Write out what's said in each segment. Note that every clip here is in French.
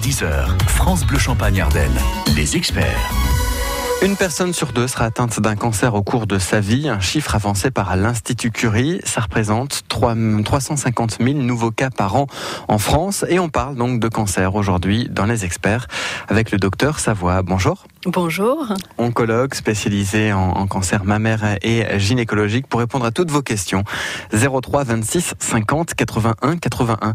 9h-10h, France Bleu Champagne-Ardenne, les experts. Une personne sur deux sera atteinte d'un cancer au cours de sa vie, un chiffre avancé par l'Institut Curie. Ça représente 350 000 nouveaux cas par an en France. Et on parle donc de cancer aujourd'hui dans Les Experts avec le docteur Savoie. Bonjour. Bonjour. Oncologue spécialisé en cancer mammaire et gynécologique pour répondre à toutes vos questions. 03 26 50 81 81.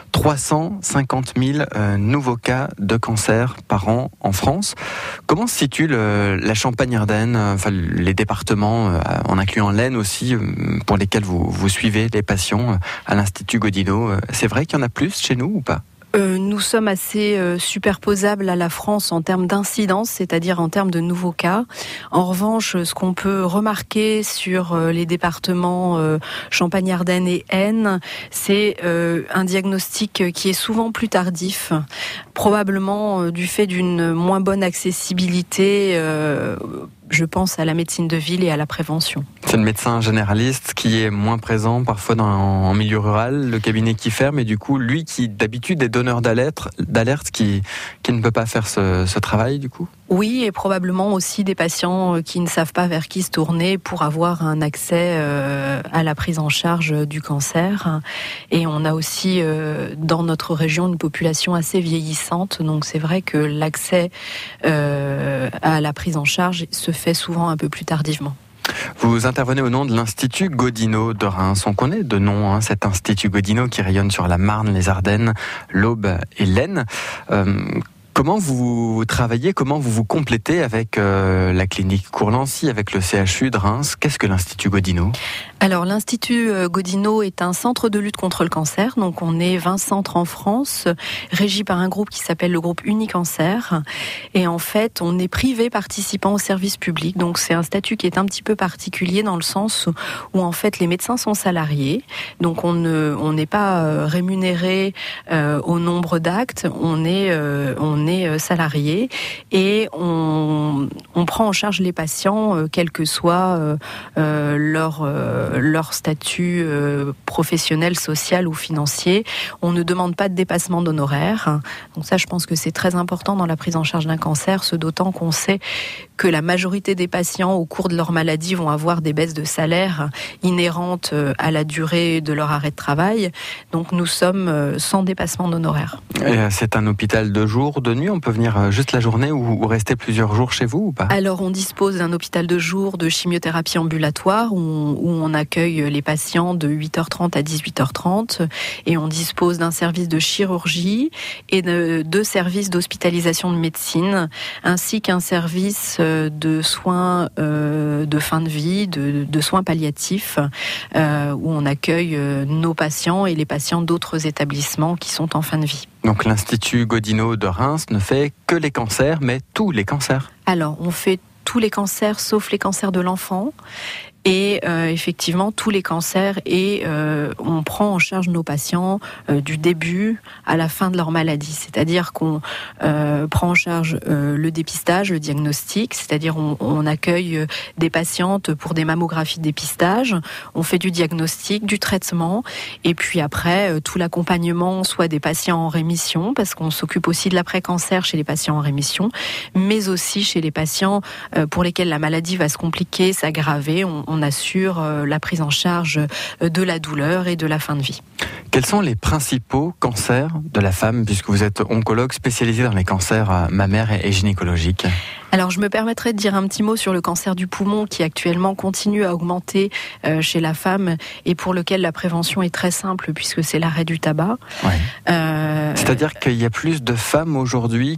350 000 nouveaux cas de cancer par an en France. Comment se situe la Champagne-Ardenne, enfin les départements, en incluant l'Aisne aussi, pour lesquels vous suivez les patients à l'Institut Godino? C'est vrai qu'il y en a plus chez nous ou pas? Nous sommes assez superposables à la France en termes d'incidence, c'est-à-dire en termes de nouveaux cas. En revanche, ce qu'on peut remarquer sur les départements Champagne-Ardenne et Aisne, c'est un diagnostic qui est souvent plus tardif, probablement du fait d'une moins bonne accessibilité. Je pense à la médecine de ville et à la prévention. C'est le médecin généraliste qui est moins présent parfois en milieu rural, le cabinet qui ferme, et du coup, lui qui d'habitude est donneur d'alerte qui ne peut pas faire ce travail du coup? Oui, et probablement aussi des patients qui ne savent pas vers qui se tourner pour avoir un accès à la prise en charge du cancer. Et on a aussi dans notre région une population assez vieillissante, donc c'est vrai que l'accès à la prise en charge se fait souvent un peu plus tardivement. Vous intervenez au nom de l'Institut Godino de Reims. On connaît de nom cet Institut Godino qui rayonne sur la Marne, les Ardennes, l'Aube et l'Aisne. Comment vous travaillez, comment vous vous complétez avec la clinique Courlancy, avec le CHU de Reims? Qu'est-ce que l'Institut Godino? Alors l'Institut Godino est un centre de lutte contre le cancer. Donc on est 20 centres en France, régis par un groupe qui s'appelle le groupe Unicancer. Et en fait, on est privé participant au service public. Donc c'est un statut qui est un petit peu particulier dans le sens où en fait les médecins sont salariés. Donc on n'est pas rémunéré au nombre d'actes. On est salarié et on prend en charge les patients quel que soit leur statut professionnel, social ou financier. On ne demande pas de dépassement d'honoraires. Donc ça, je pense que c'est très important dans la prise en charge d'un cancer, ce d'autant qu'on sait que la majorité des patients au cours de leur maladie vont avoir des baisses de salaire inhérentes à la durée de leur arrêt de travail. Donc nous sommes sans dépassement d'honoraires. C'est un hôpital de jour, de nuit? On peut venir juste la journée ou rester plusieurs jours chez vous ou pas? Alors on dispose d'un hôpital de jour de chimiothérapie ambulatoire où on accueille les patients de 8h30 à 18h30 et on dispose d'un service de chirurgie et de 2 services d'hospitalisation de médecine ainsi qu'un service de soins de fin de vie, de soins palliatifs où on accueille nos patients et les patients d'autres établissements qui sont en fin de vie. Donc l'Institut Godino de Reims ne fait que les cancers, mais tous les cancers? Alors, on fait tous les cancers sauf les cancers de l'enfant. Et effectivement, tous les cancers et on prend en charge nos patients du début à la fin de leur maladie. C'est-à-dire qu'on prend en charge le dépistage, le diagnostic, c'est-à-dire on accueille des patientes pour des mammographies de dépistage, on fait du diagnostic, du traitement, et puis après tout l'accompagnement, soit des patients en rémission, parce qu'on s'occupe aussi de l'après-cancer chez les patients en rémission, mais aussi chez les patients pour lesquels la maladie va se compliquer, s'aggraver. On assure la prise en charge de la douleur et de la fin de vie. Quels sont les principaux cancers de la femme, puisque vous êtes oncologue spécialisé dans les cancers mammaires et gynécologiques? Alors je me permettrai de dire un petit mot sur le cancer du poumon qui actuellement continue à augmenter chez la femme et pour lequel la prévention est très simple puisque c'est l'arrêt du tabac. Ouais. C'est-à-dire qu'il y a plus de femmes aujourd'hui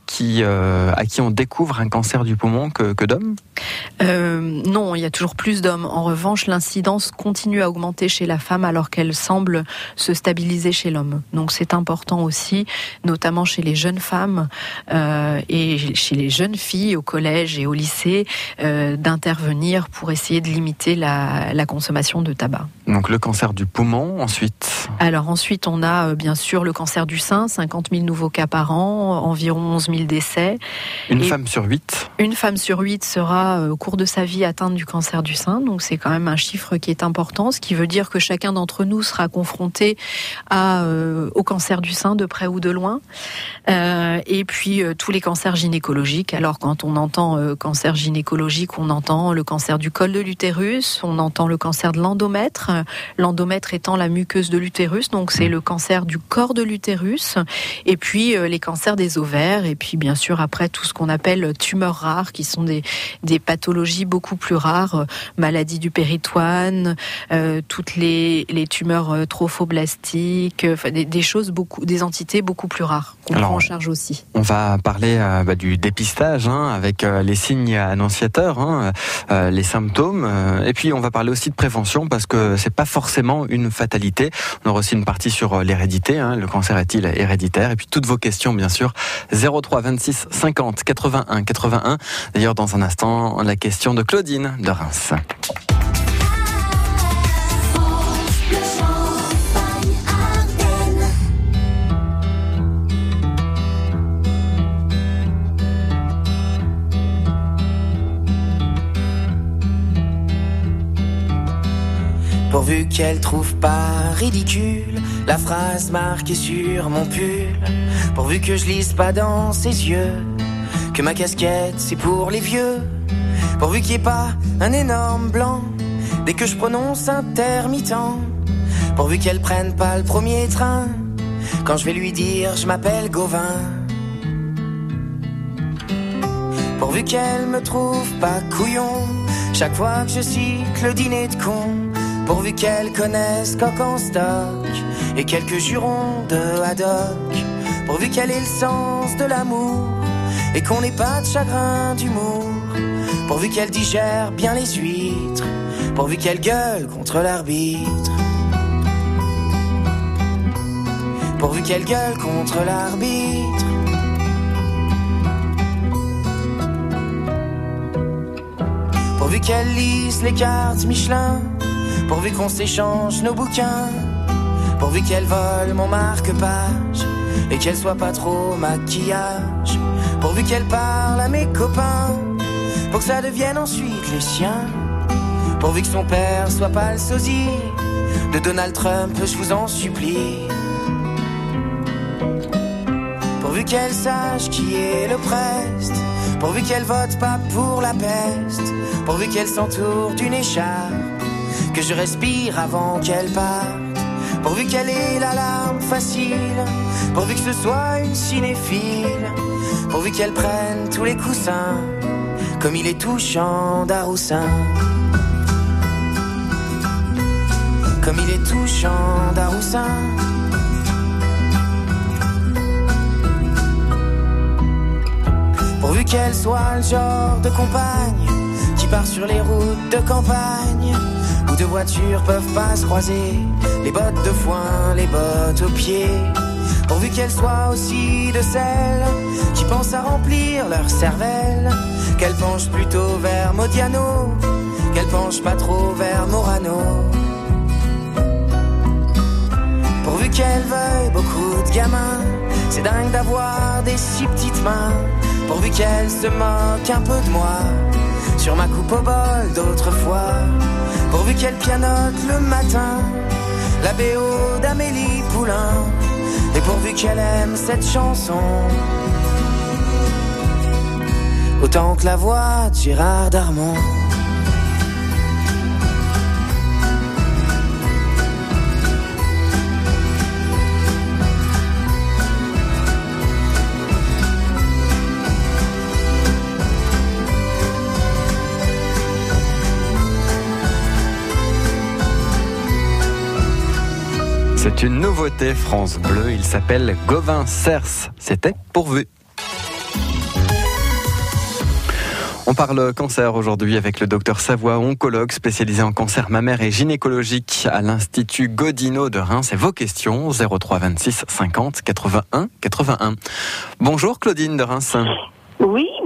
à qui on découvre un cancer du poumon que d'hommes? Non, il y a toujours plus d'hommes. En revanche, l'incidence continue à augmenter chez la femme alors qu'elle semble se stabiliser chez l'homme. Donc c'est important aussi, notamment chez les jeunes femmes et chez les jeunes filles au collège collège et au lycée d'intervenir pour essayer de limiter la consommation de tabac. Donc le cancer du poumon, ensuite. Alors ensuite, on a bien sûr le cancer du sein, 50 000 nouveaux cas par an, environ 11 000 décès. Une femme sur 8. Une femme sur 8 sera au cours de sa vie atteinte du cancer du sein, donc c'est quand même un chiffre qui est important, ce qui veut dire que chacun d'entre nous sera confronté au cancer du sein de près ou de loin. Et puis tous les cancers gynécologiques. Alors quand on entend cancer gynécologique, on entend le cancer du col de l'utérus, on entend le cancer de l'endomètre. L'endomètre étant la muqueuse de l'utérus, donc c'est le cancer du corps de l'utérus. Et puis les cancers des ovaires. Et puis bien sûr après tout ce qu'on appelle tumeurs rares, qui sont des pathologies beaucoup plus rares, maladie du péritoine, toutes les tumeurs trophoblastiques, des choses des entités beaucoup plus rares qu'on prend en charge aussi. On va parler du dépistage avec les signes annonciateurs, les symptômes, et puis on va parler aussi de prévention parce que c'est pas forcément une fatalité. On aura aussi une partie sur l'hérédité, le cancer est-il héréditaire, et puis toutes vos questions bien sûr 03 26 50 81 81. D'ailleurs dans un instant la question de Claudine de Reims. Pourvu qu'elle trouve pas ridicule la phrase marquée sur mon pull, pourvu que je lise pas dans ses yeux que ma casquette c'est pour les vieux, pourvu qu'il n'y ait pas un énorme blanc dès que je prononce intermittent, pourvu qu'elle prenne pas le premier train quand je vais lui dire je m'appelle Gauvin, pourvu qu'elle me trouve pas couillon chaque fois que je cite le dîner de con, pourvu qu'elle connaisse Coq en stock et quelques jurons de haddock, pourvu qu'elle ait le sens de l'amour et qu'on n'ait pas de chagrin d'humour, pourvu qu'elle digère bien les huîtres, pourvu qu'elle gueule contre l'arbitre, pourvu qu'elle gueule contre l'arbitre, pourvu qu'elle lise les cartes Michelin, pourvu qu'on s'échange nos bouquins, pourvu qu'elle vole mon marque-page et qu'elle soit pas trop maquillage, pourvu qu'elle parle à mes copains pour que ça devienne ensuite les siens, pourvu que son père soit pas le sosie de Donald Trump, je vous en supplie, pourvu qu'elle sache qui est le preste, pourvu qu'elle vote pas pour la peste, pourvu qu'elle s'entoure d'une écharpe que je respire avant qu'elle parte, pourvu qu'elle ait la larme facile, pourvu que ce soit une cinéphile, pourvu qu'elle prenne tous les coussins comme il est touchant d'Aroussin, comme il est touchant d'Aroussin, pourvu qu'elle soit le genre de compagne qui part sur les routes de campagne où deux voitures peuvent pas se croiser, les bottes de foin, les bottes aux pieds, pourvu qu'elles soient aussi de celles qui pensent à remplir leur cervelle, qu'elles penchent plutôt vers Modiano, qu'elles penchent pas trop vers Morano, pourvu qu'elles veuillent beaucoup de gamins, c'est dingue d'avoir des si petites mains, pourvu qu'elles se moquent un peu de moi sur ma coupe au bol d'autrefois, pourvu qu'elle pianote le matin la BO d'Amélie Poulain, et pourvu qu'elle aime cette chanson autant que la voix de Gérard Darmon. C'est une nouveauté France Bleu, il s'appelle Gauvin Cers. C'était pourvu. On parle cancer aujourd'hui avec le docteur Savoie, oncologue spécialisé en cancer mammaire et gynécologique à l'Institut Godino de Reims. Et vos questions 03 26 50 81 81. Bonjour Claudine de Reims. Oui,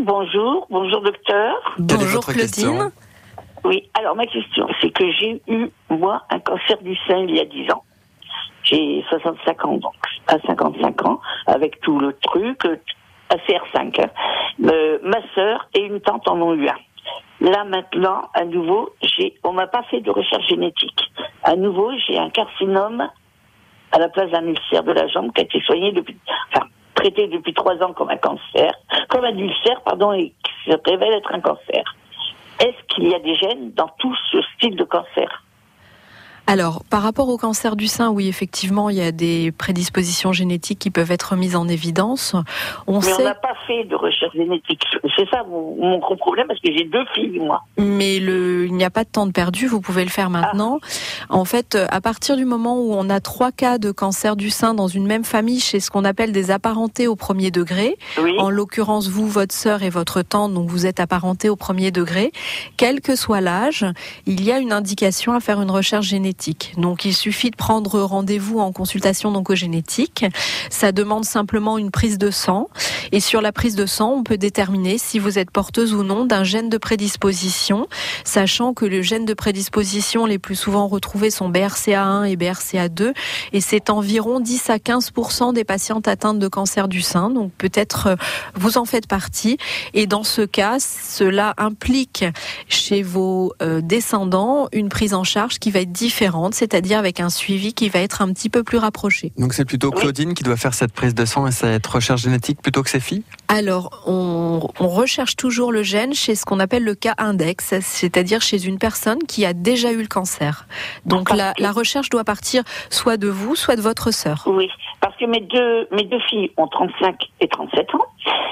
bonjour docteur. Quelle est Bonjour votre Claudine. question ? Oui, alors ma question, c'est que j'ai eu, moi, un cancer du sein il y a 10 ans. J'ai 65 ans, donc à 55 ans, avec tout le truc, ACR5. Ma sœur et une tante en ont eu un. Là maintenant, à nouveau, on m'a pas fait de recherche génétique. À nouveau, j'ai un carcinome à la place d'un ulcère de la jambe qui a été traité depuis 3 ans comme un ulcère, et qui se révèle être un cancer. Est-ce qu'il y a des gènes dans tout ce style de cancer ? Alors, par rapport au cancer du sein, oui, effectivement, il y a des prédispositions génétiques qui peuvent être mises en évidence. Mais on n'a pas fait de recherche génétique. C'est ça mon gros problème, parce que j'ai 2 filles, moi. Mais il n'y a pas de temps de perdu, vous pouvez le faire maintenant. En fait, à partir du moment où on a 3 cas de cancer du sein dans une même famille, chez ce qu'on appelle des apparentés au premier degré, oui. En l'occurrence, vous, votre sœur et votre tante, donc vous êtes apparentés au premier degré, quel que soit l'âge, il y a une indication à faire une recherche génétique. Donc il suffit de prendre rendez-vous en consultation oncogénétique. Ça demande simplement une prise de sang. Et sur la prise de sang, on peut déterminer si vous êtes porteuse ou non d'un gène de prédisposition, sachant que les gènes de prédisposition les plus souvent retrouvés sont BRCA1 et BRCA2. Et c'est environ 10 à 15% des patientes atteintes de cancer du sein. Donc peut-être vous en faites partie. Et dans ce cas, cela implique chez vos descendants une prise en charge qui va être différente, c'est-à-dire avec un suivi qui va être un petit peu plus rapproché. Donc c'est plutôt Claudine qui doit faire cette prise de sang et cette recherche génétique plutôt que ses filles ? Alors, on recherche toujours le gène chez ce qu'on appelle le cas index, c'est-à-dire chez une personne qui a déjà eu le cancer. Donc la recherche doit partir soit de vous, soit de votre sœur. Oui, parce que mes deux filles ont 35 et 37 ans.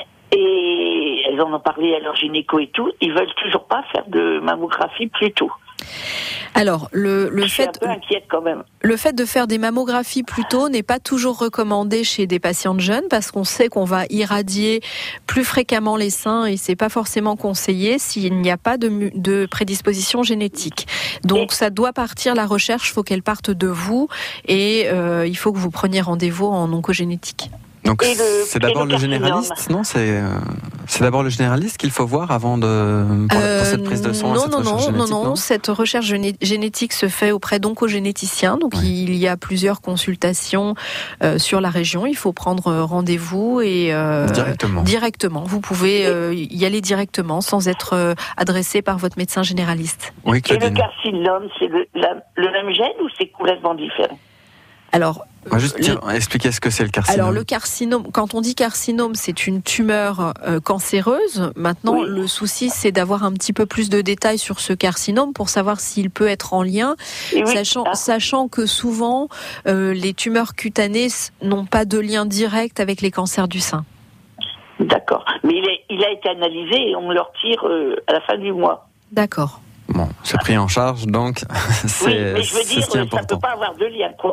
Et elles en ont parlé à leur gynéco et tout. Ils veulent toujours pas faire de mammographie plus tôt. Alors, Je suis un peu inquiète quand même. Le fait de faire des mammographies plus tôt n'est pas toujours recommandé chez des patientes jeunes parce qu'on sait qu'on va irradier plus fréquemment les seins et c'est pas forcément conseillé s'il n'y a pas de prédisposition génétique. Donc ça doit partir, la recherche, faut qu'elle parte de vous et il faut que vous preniez rendez-vous en oncogénétique. Donc c'est d'abord le généraliste, non ? C'est d'abord le généraliste qu'il faut voir avant pour cette prise de sang. Non. Cette recherche génétique se fait auprès d'oncogénéticiens. Donc il y a plusieurs consultations sur la région. Il faut prendre rendez-vous et directement. Vous pouvez y aller directement sans être adressé par votre médecin généraliste. Oui, Claudine. Et le carcinome, c'est le même gène ou c'est complètement différent ? Alors, expliquez ce que c'est le carcinome. Alors le carcinome, quand on dit carcinome, c'est une tumeur cancéreuse. Maintenant, le souci, c'est d'avoir un petit peu plus de détails sur ce carcinome pour savoir s'il peut être en lien, sachant que souvent, les tumeurs cutanées n'ont pas de lien direct avec les cancers du sein. D'accord. Mais il a été analysé et on me le retire à la fin du mois. D'accord. Bon, c'est pris en charge, donc mais je veux dire, ce qui est important. Ça ne peut pas avoir de lien, quoi.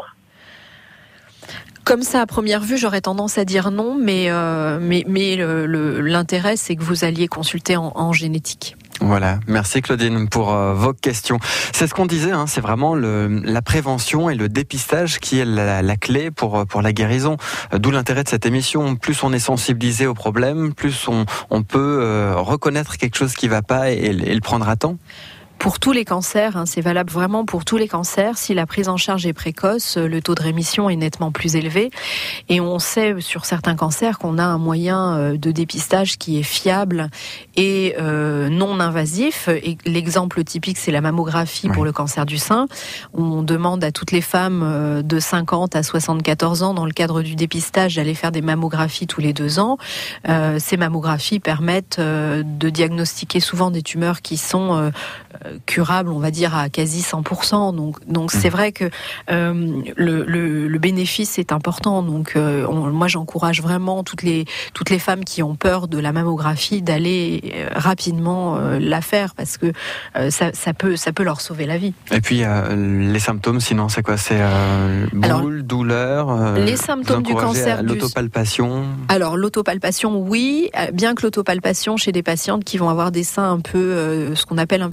Comme ça, à première vue, j'aurais tendance à dire non, mais l'intérêt, c'est que vous alliez consulter en génétique. Voilà, merci Claudine pour vos questions. C'est ce qu'on disait, c'est vraiment la prévention et le dépistage qui est la clé pour la guérison. D'où l'intérêt de cette émission. Plus on est sensibilisé au problème, plus on peut reconnaître quelque chose qui ne va pas et le prendre à temps. Pour tous les cancers, c'est valable vraiment pour tous les cancers. Si la prise en charge est précoce, le taux de rémission est nettement plus élevé. Et on sait sur certains cancers qu'on a un moyen de dépistage qui est fiable et non invasif. Et l'exemple typique, c'est la mammographie pour le cancer du sein. On demande à toutes les femmes de 50 à 74 ans, dans le cadre du dépistage, d'aller faire des mammographies tous les 2 ans. Ces mammographies permettent de diagnostiquer souvent des tumeurs qui sont curable, on va dire à quasi 100%. Donc c'est vrai que le bénéfice est important. Donc moi j'encourage vraiment toutes les femmes qui ont peur de la mammographie d'aller rapidement la faire parce que ça peut leur sauver la vie. Et puis les symptômes, sinon c'est quoi ? C'est douleur. Les symptômes du cancer, l'autopalpation. Alors l'autopalpation, oui, bien que l'autopalpation chez des patientes qui vont avoir des seins un peu ce qu'on appelle un peu dystrophiques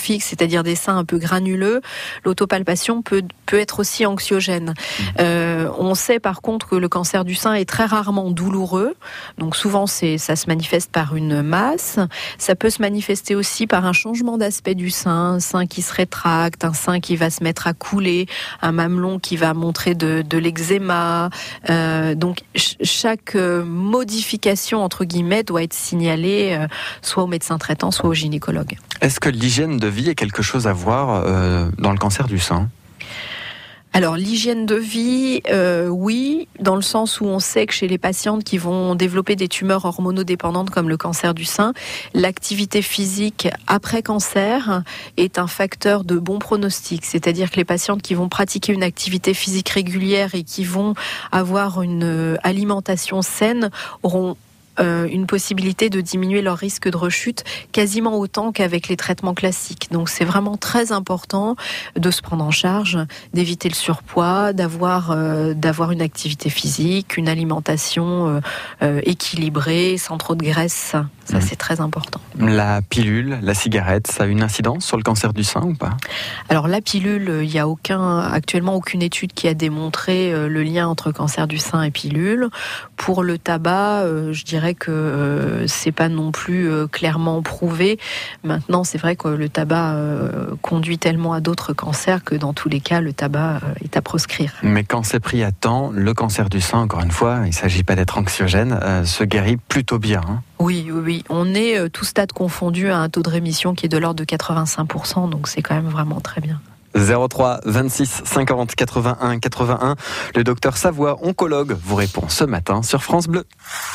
dystrophiques, c'est-à-dire des seins un peu granuleux, l'autopalpation peut être aussi anxiogène. On sait par contre que le cancer du sein est très rarement douloureux, donc souvent ça se manifeste par une masse. Ça peut se manifester aussi par un changement d'aspect du sein, un sein qui se rétracte, un sein qui va se mettre à couler, un mamelon qui va montrer de l'eczéma. Donc chaque modification entre guillemets doit être signalée soit au médecin traitant, soit au gynécologue. Est-ce que l'hygiène de vie est quelque chose à voir dans le cancer du sein ? Alors l'hygiène de vie, oui, dans le sens où on sait que chez les patientes qui vont développer des tumeurs hormonodépendantes comme le cancer du sein, l'activité physique après cancer est un facteur de bon pronostic. C'est-à-dire que les patientes qui vont pratiquer une activité physique régulière et qui vont avoir une alimentation saine auront une possibilité de diminuer leur risque de rechute quasiment autant qu'avec les traitements classiques. Donc c'est vraiment très important de se prendre en charge, d'éviter le surpoids, d'avoir une activité physique, une alimentation équilibrée, sans trop de graisse. Ça, c'est très important. La pilule, la cigarette, ça a une incidence sur le cancer du sein ou pas ? Alors la pilule, il n'y a actuellement aucune étude qui a démontré le lien entre cancer du sein et pilule. Pour le tabac, je dirais que c'est pas non plus clairement prouvé. Maintenant, c'est vrai que le tabac conduit tellement à d'autres cancers que dans tous les cas, le tabac est à proscrire. Mais quand c'est pris à temps, le cancer du sein, encore une fois, il ne s'agit pas d'être anxiogène, se guérit plutôt bien. Oui. On est tout stade confondu à un taux de rémission qui est de l'ordre de 85%, donc c'est quand même vraiment très bien. 03 26 50 81 81. Le docteur Savoie, oncologue, vous répond ce matin sur France Bleu.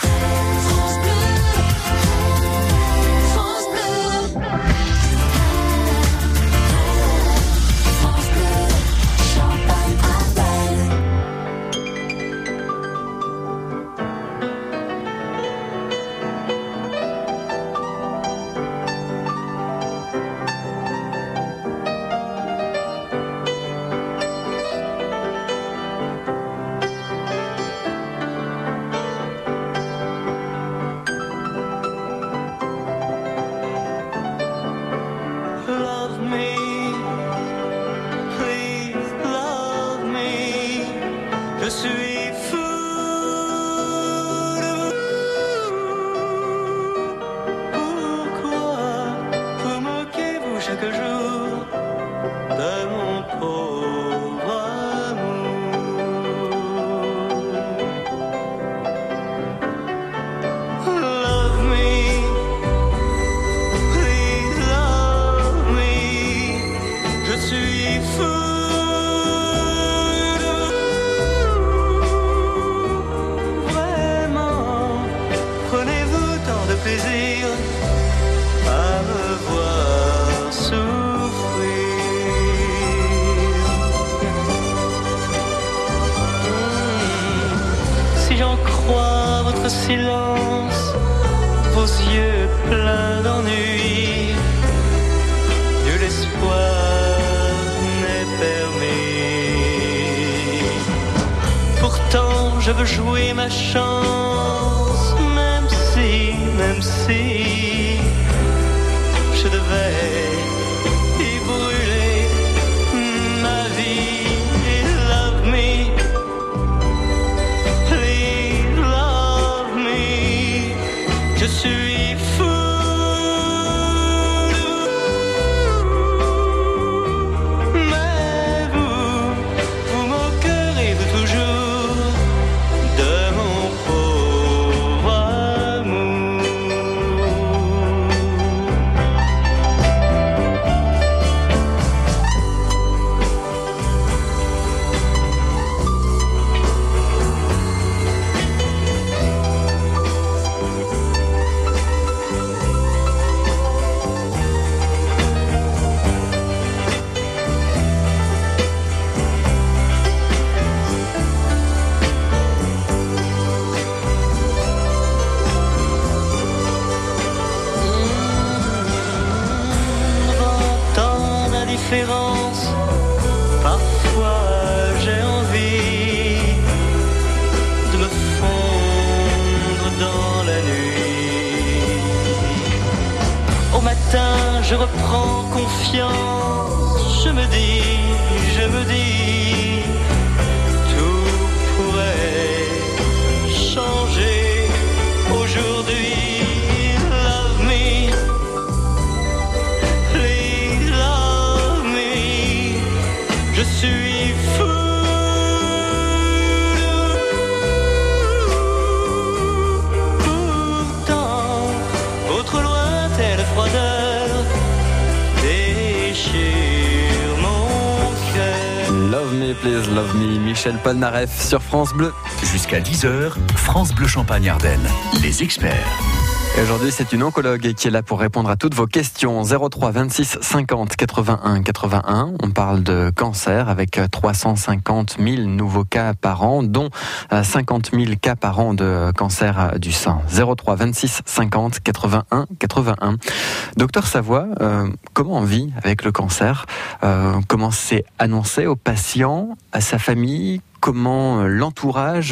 Silence, vos yeux pleins d'ennui, nul espoir n'est permis. Pourtant je veux jouer ma chance, même si je devais y brûler ma vie. Love me. Je suis fou de vous, mais vous moquerez-vous toujours de mon pauvre amour. matin, je reprends confiance. Je me dis, tout pourrait changer aujourd'hui. Love me, please love me. Je suis fou. Love Me, Please Love Me, Michel Polnareff sur France Bleu. Jusqu'à 10h, France Bleu Champagne Ardennes, les experts. Et aujourd'hui, c'est une oncologue qui est là pour répondre à toutes vos questions. 03 26 50 81 81. On parle de cancer avec 350 000 nouveaux cas par an, dont 50 000 cas par an de cancer du sein. 03 26 50 81 81. Docteur Savoie, comment on vit avec le cancer ? Comment c'est annoncé aux patients, à sa famille ? Comment l'entourage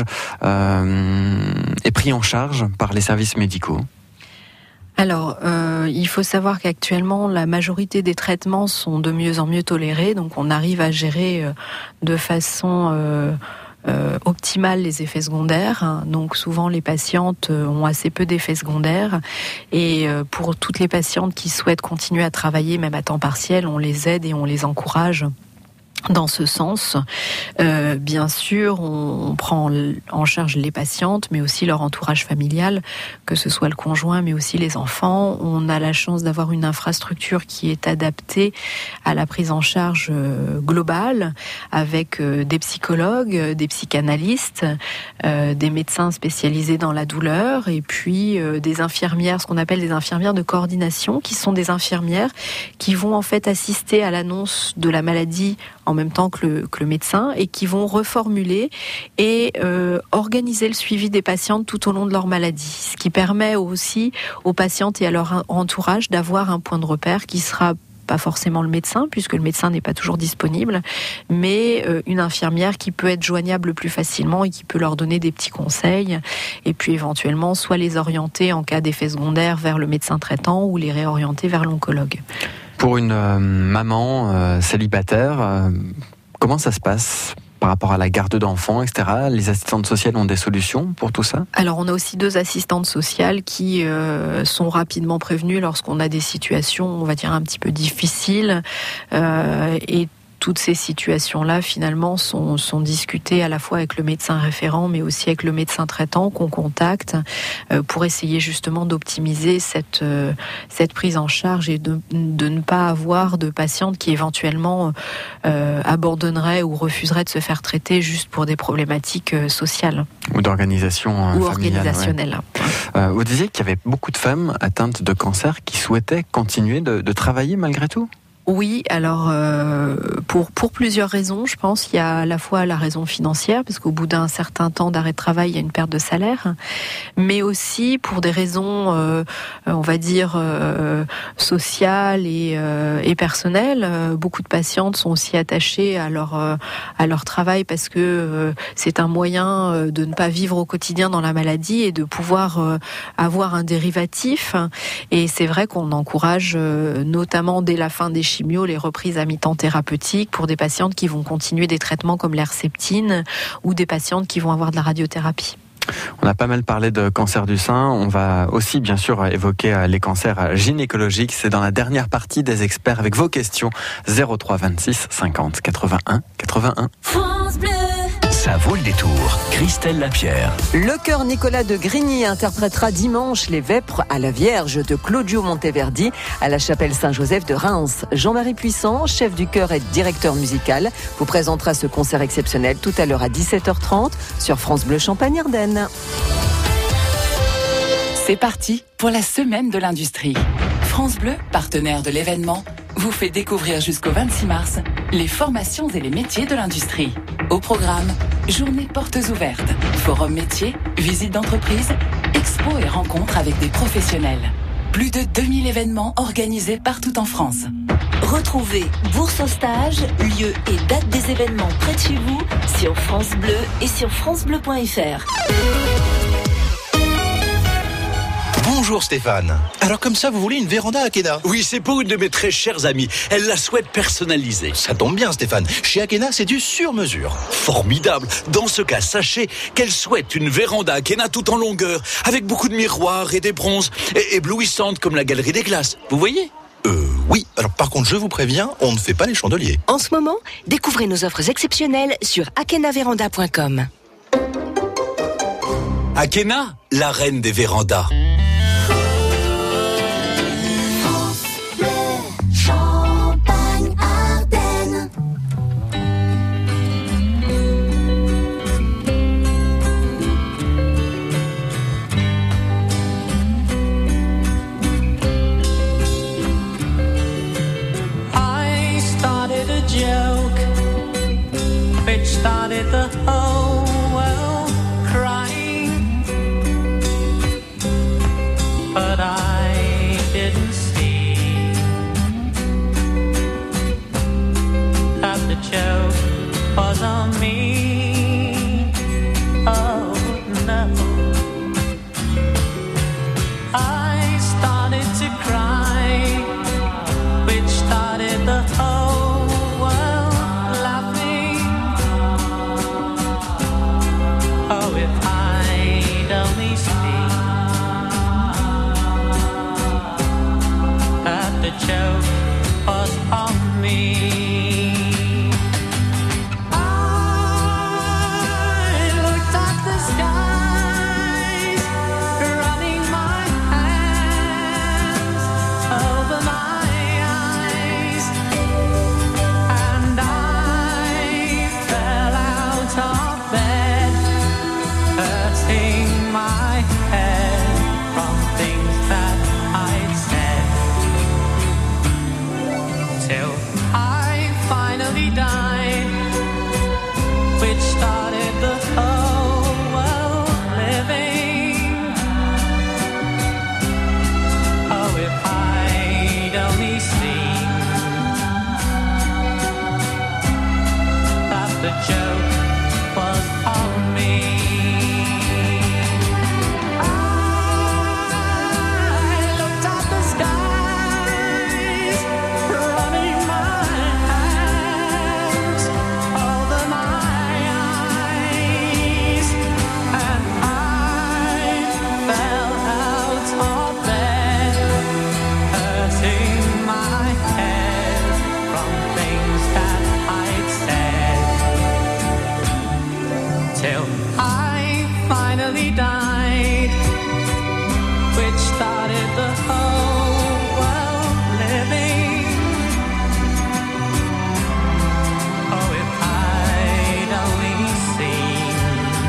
est pris en charge par les services médicaux ? Alors, il faut savoir qu'actuellement, la majorité des traitements sont de mieux en mieux tolérés, donc on arrive à gérer de façon optimale les effets secondaires. Donc souvent, les patientes ont assez peu d'effets secondaires. Et pour toutes les patientes qui souhaitent continuer à travailler, même à temps partiel, on les aide et on les encourage dans ce sens. Bien sûr, on prend en charge les patientes, mais aussi leur entourage familial, que ce soit le conjoint, mais aussi les enfants. On a la chance d'avoir une infrastructure qui est adaptée à la prise en charge globale, avec des psychologues, des psychanalystes, des médecins spécialisés dans la douleur, et puis des infirmières, ce qu'on appelle des infirmières de coordination, qui sont des infirmières qui vont en fait assister à l'annonce de la maladie en même temps que le médecin, et qui vont reformuler et organiser le suivi des patientes tout au long de leur maladie. Ce qui permet aussi aux patientes et à leur entourage d'avoir un point de repère qui sera pas forcément le médecin, puisque le médecin n'est pas toujours disponible, mais une infirmière qui peut être joignable plus facilement et qui peut leur donner des petits conseils, et puis éventuellement soit les orienter en cas d'effet secondaire vers le médecin traitant ou les réorienter vers l'oncologue. Pour une maman célibataire, comment ça se passe par rapport à la garde d'enfants, etc. Les assistantes sociales ont des solutions pour tout ça ? Alors, on a aussi 2 assistantes sociales qui sont rapidement prévenues lorsqu'on a des situations, on va dire, un petit peu difficiles. Et toutes ces situations-là, finalement, sont discutées à la fois avec le médecin référent, mais aussi avec le médecin traitant qu'on contacte pour essayer justement d'optimiser cette prise en charge et de ne pas avoir de patientes qui éventuellement abandonneraient ou refuseraient de se faire traiter juste pour des problématiques sociales. Ou d'organisation ou familiale, organisationnelle. Ouais. Vous disiez qu'il y avait beaucoup de femmes atteintes de cancer qui souhaitaient continuer de travailler malgré tout ? Oui, alors pour plusieurs raisons, je pense. Il y a à la fois la raison financière, parce qu'au bout d'un certain temps d'arrêt de travail, il y a une perte de salaire, mais aussi pour des raisons, on va dire, sociales et personnelles. Beaucoup de patientes sont aussi attachées à leur travail parce que c'est un moyen de ne pas vivre au quotidien dans la maladie et de pouvoir avoir un dérivatif. Et c'est vrai qu'on encourage, notamment dès la fin des chimio, les reprises à mi-temps thérapeutiques pour des patientes qui vont continuer des traitements comme l'Herceptine ou des patientes qui vont avoir de la radiothérapie. On a pas mal parlé de cancer du sein. On va aussi, bien sûr, évoquer les cancers gynécologiques. C'est dans la dernière partie des experts avec vos questions. 03 26 50 81 81. France Bleu. Ça vaut le détour. Christelle Lapierre. Le chœur Nicolas de Grigny interprétera dimanche les Vêpres à la Vierge de Claudio Monteverdi à la chapelle Saint-Joseph de Reims. Jean-Marie Puissant, chef du chœur et directeur musical, vous présentera ce concert exceptionnel tout à l'heure à 17h30 sur France Bleu Champagne Ardennes. C'est parti pour la semaine de l'industrie. France Bleu, partenaire de l'événement, vous fait découvrir jusqu'au 26 mars les formations et les métiers de l'industrie. Au programme, journée portes ouvertes, forum métiers, visites d'entreprise, expos et rencontres avec des professionnels. Plus de 2000 événements organisés partout en France. Retrouvez bourse au stage, lieu et date des événements près de chez vous sur France Bleu et sur francebleu.fr. Bonjour. Bonjour Stéphane. Alors comme ça, vous voulez une véranda Akena? Oui, c'est pour une de mes très chères amies. Elle la souhaite personnalisée. Ça tombe bien Stéphane. Chez Akena, c'est du sur-mesure. Formidable. Dans ce cas, sachez qu'elle souhaite une véranda Akena tout en longueur, avec beaucoup de miroirs et des bronzes, éblouissantes comme la galerie des glaces. Vous voyez? Oui. Alors par contre, je vous préviens, on ne fait pas les chandeliers. En ce moment, découvrez nos offres exceptionnelles sur akenaveranda.com. Akena, la reine des vérandas. Started the whole world crying, but I didn't see that the joke was on me. Oh no, I started to cry, which started the whole world laughing. Oh, if I'd only seen that the joke was on me. I looked at the skies, running my hands over my eyes, and I fell out of bed, hurting my head from things that I'd said, till I finally died, which started the whole world living. Oh, if I'd only seen that the joke was on me. Till I finally died, which started the whole world living. Oh, if I'd only seen,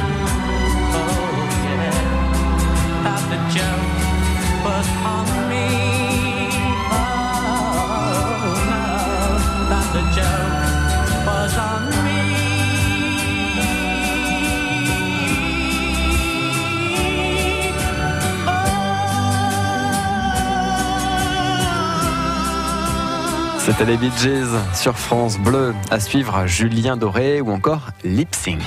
oh yeah, that the joke was on me. Oh no, that the joke was on me. C'était les Bee Gees sur France Bleu. À suivre, Julien Doré ou encore Lip Sync.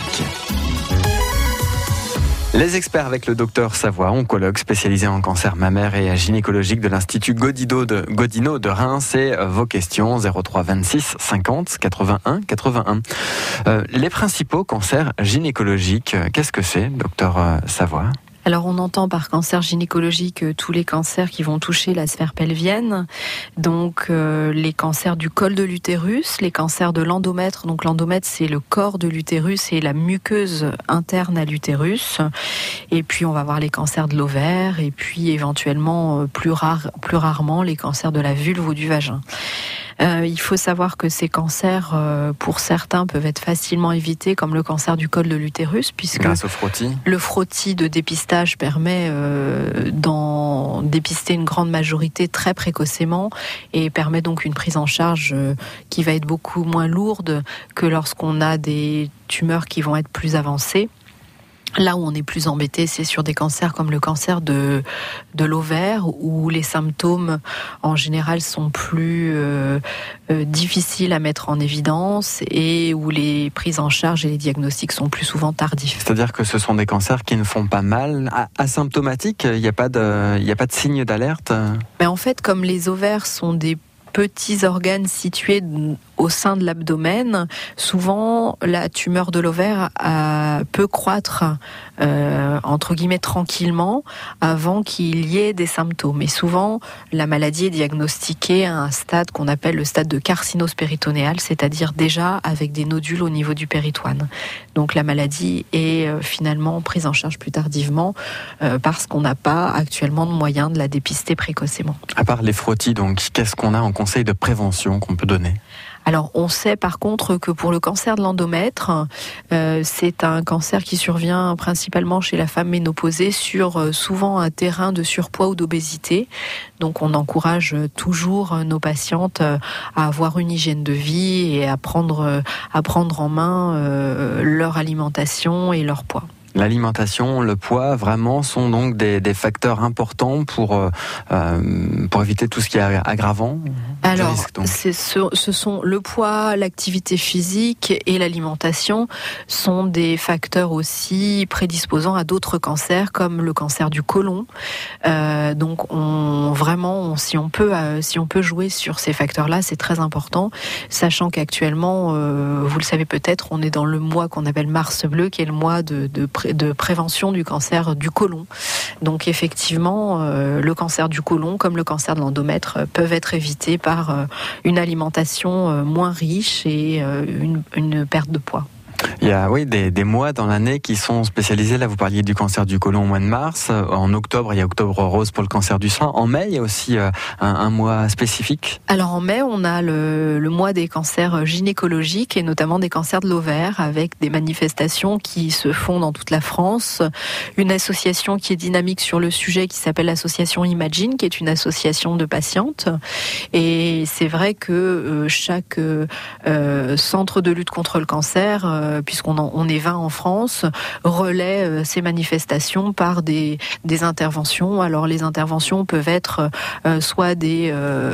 Les experts avec le docteur Savoie, oncologue spécialisé en cancer mammaire et gynécologique de l'Institut Godino de Reims. Et vos questions 03 26 50 81 81. Les principaux cancers gynécologiques, qu'est-ce que c'est, docteur Savoie ? Alors on entend par cancer gynécologique tous les cancers qui vont toucher la sphère pelvienne, donc les cancers du col de l'utérus, les cancers de l'endomètre, donc l'endomètre c'est le corps de l'utérus et la muqueuse interne à l'utérus, et puis on va voir les cancers de l'ovaire, et puis éventuellement plus rarement les cancers de la vulve ou du vagin. Il faut savoir que ces cancers, pour certains, peuvent être facilement évités, comme le cancer du col de l'utérus, puisque grâce au frottis. Le frottis de dépistage permet d'en dépister une grande majorité très précocement et permet donc une prise en charge qui va être beaucoup moins lourde que lorsqu'on a des tumeurs qui vont être plus avancées. Là où on est plus embêté, c'est sur des cancers comme le cancer de l'ovaire, où les symptômes en général sont plus difficiles à mettre en évidence et où les prises en charge et les diagnostics sont plus souvent tardifs. C'est-à-dire que ce sont des cancers qui ne font pas mal, asymptomatiques, il n'y a pas de signe d'alerte? Mais en fait, comme les ovaires sont des petits organes situés au sein de l'abdomen, souvent la tumeur de l'ovaire peut croître entre guillemets tranquillement avant qu'il y ait des symptômes. Et souvent, la maladie est diagnostiquée à un stade qu'on appelle le stade de carcinose péritonéale, c'est-à-dire déjà avec des nodules au niveau du péritoine. Donc la maladie est finalement prise en charge plus tardivement parce qu'on n'a pas actuellement de moyens de la dépister précocement. À part les frottis, donc, qu'est-ce qu'on a en conseil de prévention qu'on peut donner ? Alors, on sait par contre que pour le cancer de l'endomètre, c'est un cancer qui survient principalement chez la femme ménopausée sur souvent un terrain de surpoids ou d'obésité. Donc, on encourage toujours nos patientes à avoir une hygiène de vie et à prendre en main leur alimentation et leur poids. L'alimentation, le poids, vraiment sont donc des facteurs importants pour éviter tout ce qui est aggravant. Alors, ce sont le poids, l'activité physique et l'alimentation sont des facteurs aussi prédisposants à d'autres cancers comme le cancer du côlon. Donc, si on peut jouer sur ces facteurs-là, c'est très important, sachant qu'actuellement, vous le savez peut-être, on est dans le mois qu'on appelle Mars bleu, qui est le mois de prévention du cancer du côlon. Donc effectivement, le cancer du côlon, comme le cancer de l'endomètre, peuvent être évités par une alimentation moins riche et une perte de poids. Il y a des mois dans l'année qui sont spécialisés. Là, vous parliez du cancer du côlon au mois de mars. En octobre, il y a Octobre Rose pour le cancer du sein. En mai, il y a aussi un mois spécifique. Alors en mai, on a le mois des cancers gynécologiques et notamment des cancers de l'ovaire avec des manifestations qui se font dans toute la France. Une association qui est dynamique sur le sujet qui s'appelle l'association Imagine, qui est une association de patientes. Et c'est vrai que chaque centre de lutte contre le cancer, puisqu'on est 20 en France, relaie ces manifestations par des interventions. Alors les interventions peuvent être soit des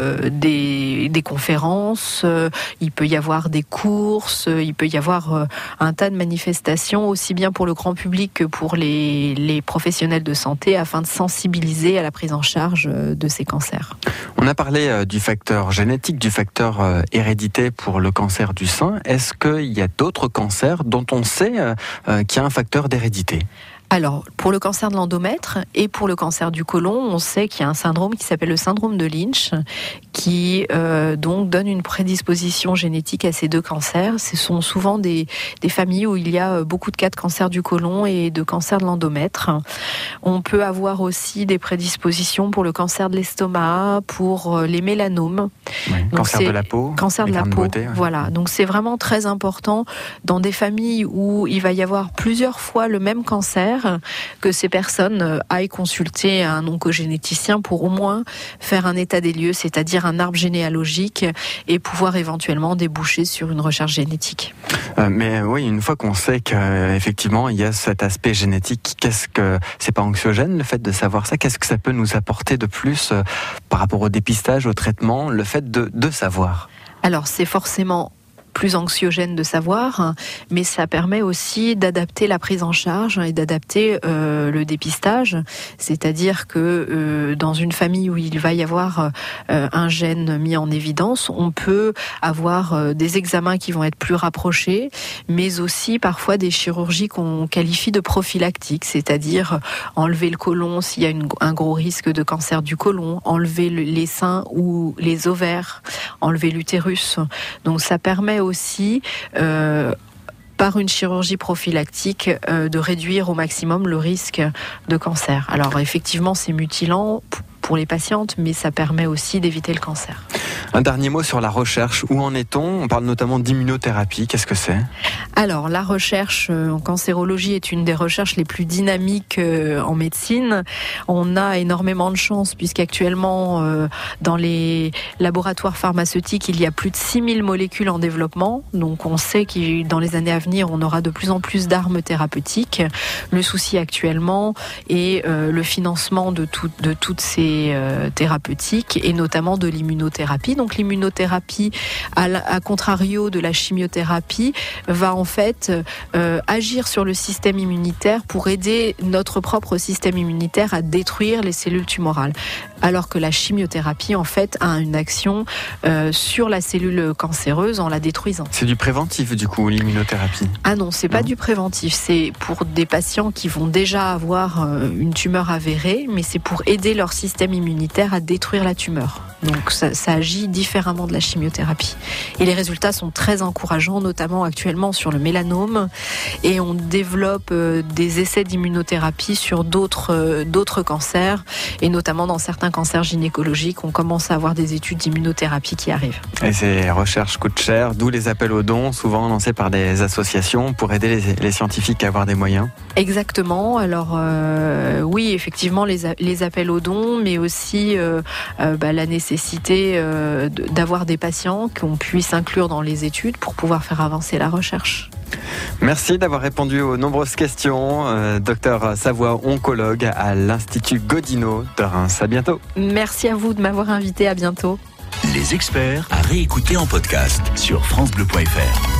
conférences, il peut y avoir des courses, il peut y avoir un tas de manifestations, aussi bien pour le grand public que pour les professionnels de santé, afin de sensibiliser à la prise en charge de ces cancers. On a parlé du facteur génétique, du facteur hérédité pour le cancer du sein. Est-ce qu'il y a d'autres cancers dont on sait qu'il y a un facteur d'hérédité ? Alors, pour le cancer de l'endomètre et pour le cancer du côlon, on sait qu'il y a un syndrome qui s'appelle le syndrome de Lynch, qui donc donne une prédisposition génétique à ces deux cancers. Ce sont souvent des familles où il y a beaucoup de cas de cancer du côlon et de cancer de l'endomètre. On peut avoir aussi des prédispositions pour le cancer de l'estomac, pour les mélanomes. Oui, cancer de la peau. Cancer de la peau, voilà. Donc c'est vraiment très important dans des familles où il va y avoir plusieurs fois le même cancer, que ces personnes aillent consulter un oncogénéticien pour au moins faire un état des lieux, c'est-à-dire un arbre généalogique, et pouvoir éventuellement déboucher sur une recherche génétique. Mais oui, une fois qu'on sait qu'effectivement il y a cet aspect génétique, qu'est-ce que c'est pas anxiogène le fait de savoir ça ? Qu'est-ce que ça peut nous apporter de plus par rapport au dépistage, au traitement, le fait de savoir ? Alors c'est forcément plus anxiogène de savoir, mais ça permet aussi d'adapter la prise en charge et d'adapter le dépistage. C'est-à-dire que dans une famille où il va y avoir un gène mis en évidence, on peut avoir des examens qui vont être plus rapprochés, mais aussi parfois des chirurgies qu'on qualifie de prophylactiques, c'est-à-dire enlever le côlon s'il y a un gros risque de cancer du côlon, enlever les seins ou les ovaires, enlever l'utérus. Donc ça permet aussi, par une chirurgie prophylactique, de réduire au maximum le risque de cancer. Alors effectivement, c'est mutilant pour les patientes, mais ça permet aussi d'éviter le cancer. Un dernier mot sur la recherche. Où en est-on ? On parle notamment d'immunothérapie. Qu'est-ce que c'est ? Alors, la recherche en cancérologie est une des recherches les plus dynamiques en médecine. On a énormément de chance puisqu'actuellement, dans les laboratoires pharmaceutiques, il y a plus de 6000 molécules en développement. Donc, on sait que dans les années à venir, on aura de plus en plus d'armes thérapeutiques. Le souci actuellement est le financement de toutes ces thérapeutiques et notamment de l'immunothérapie. Donc, l'immunothérapie, à contrario de la chimiothérapie, va en fait agir sur le système immunitaire pour aider notre propre système immunitaire à détruire les cellules tumorales. Alors que la chimiothérapie, en fait, a une action sur la cellule cancéreuse en la détruisant. C'est du préventif, du coup, l'immunothérapie ? Ah non, c'est pas du préventif. C'est pour des patients qui vont déjà avoir une tumeur avérée, mais c'est pour aider leur système immunitaire à détruire la tumeur. Donc ça agit différemment de la chimiothérapie. Et les résultats sont très encourageants, notamment actuellement sur le mélanome. Et on développe des essais d'immunothérapie sur d'autres cancers, et notamment dans certains cancers gynécologiques, on commence à avoir des études d'immunothérapie qui arrivent. Et ces recherches coûtent cher, d'où les appels aux dons, souvent lancés par des associations pour aider les scientifiques à avoir des moyens. Exactement. Alors oui, effectivement, les appels aux dons, mais aussi la nécessité d'avoir des patients qu'on puisse inclure dans les études pour pouvoir faire avancer la recherche. Merci d'avoir répondu aux nombreuses questions. Docteur Savoie, oncologue à l'Institut Godino de Reims. À bientôt. Merci à vous de m'avoir invité. À bientôt. Les experts à réécouter en podcast sur francebleu.fr.